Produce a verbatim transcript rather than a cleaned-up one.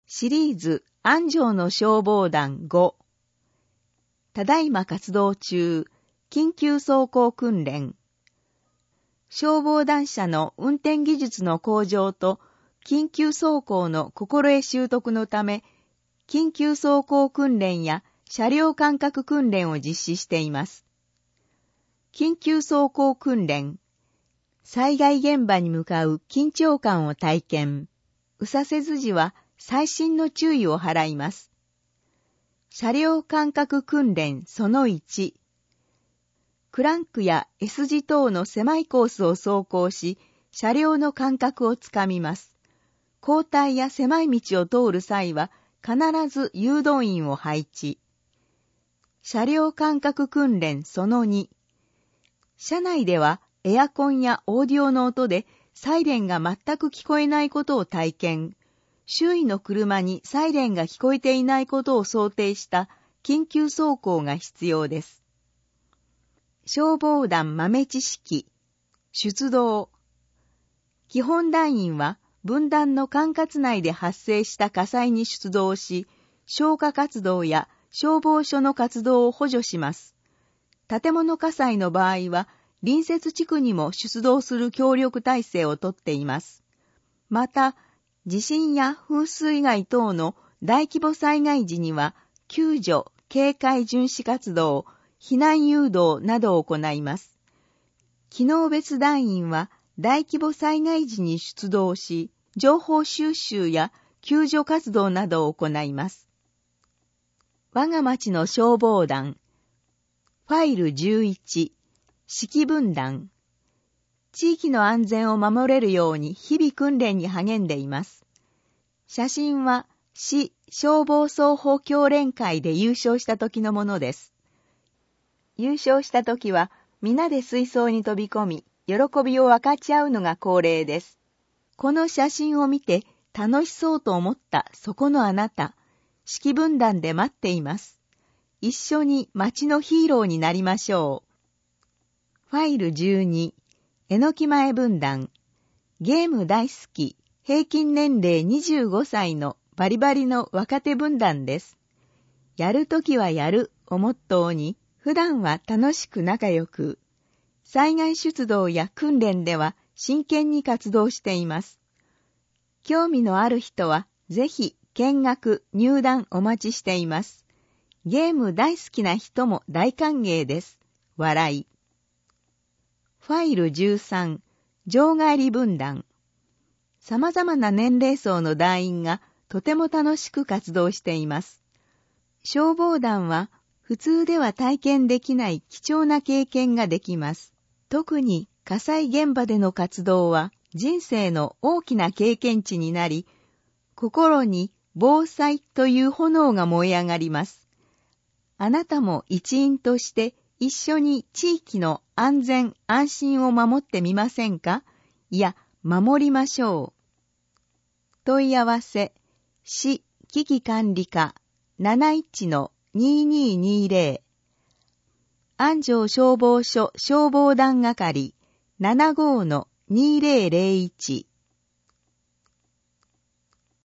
シリーズ安城の消防団ご。ただいま活動中、緊急走行訓練。消防団車の運転技術の向上と緊急走行の心得習得のため、緊急走行訓練や車両間隔訓練を実施しています。緊急走行訓練。災害現場に向かう緊張感を体験。右左折時は細心の注意を払います。車両間隔訓練そのいち。クランクや S 字等の狭いコースを走行し、車両の間隔をつかみます。交代や狭い道を通る際は、必ず誘導員を配置。車両間隔訓練そのに。車内ではエアコンやオーディオの音でサイレンが全く聞こえないことを体験。周囲の車にサイレンが聞こえていないことを想定した緊急走行が必要です。消防団豆知識。出動。基本団員は分団の管轄内で発生した火災に出動し、消火活動や消防署の活動を補助します。建物火災の場合は、隣接地区にも出動する協力体制をとっています。また、地震や風水害等の大規模災害時には、救助、警戒巡視活動、避難誘導などを行います。機能別団員は、大規模災害時に出動し、情報収集や救助活動などを行います。我が町の消防団。ファイルじゅういち。指揮分団。地域の安全を守れるように日々訓練に励んでいます。写真は市消防双方協連会で優勝した時のものです。優勝した時は皆で水槽に飛び込み、喜びを分かち合うのが恒例です。この写真を見て楽しそうと思ったそこのあなた、指揮分団で待っています。一緒に町のヒーローになりましょう。ファイルじゅうに。えのき前分団。ゲーム大好き、平均年齢にじゅうごさいのバリバリの若手分団です。やるときはやるをモットーに、普段は楽しく仲良く、災害出動や訓練では真剣に活動しています。興味のある人はぜひ見学、入団お待ちしています。ゲーム大好きな人も大歓迎です。笑い。ファイルじゅうさん。場帰り分団。様々な年齢層の団員がとても楽しく活動しています。消防団は普通では体験できない貴重な経験ができます。特に火災現場での活動は人生の大きな経験値になり、心に防災という炎が燃え上がります。あなたも一員として一緒に地域の安全安心を守ってみませんか？いや、守りましょう。問い合わせ、市危機管理課 なないちのにーにーにーぜろ 安城消防署消防団係 ななごーのにーぜろぜろいち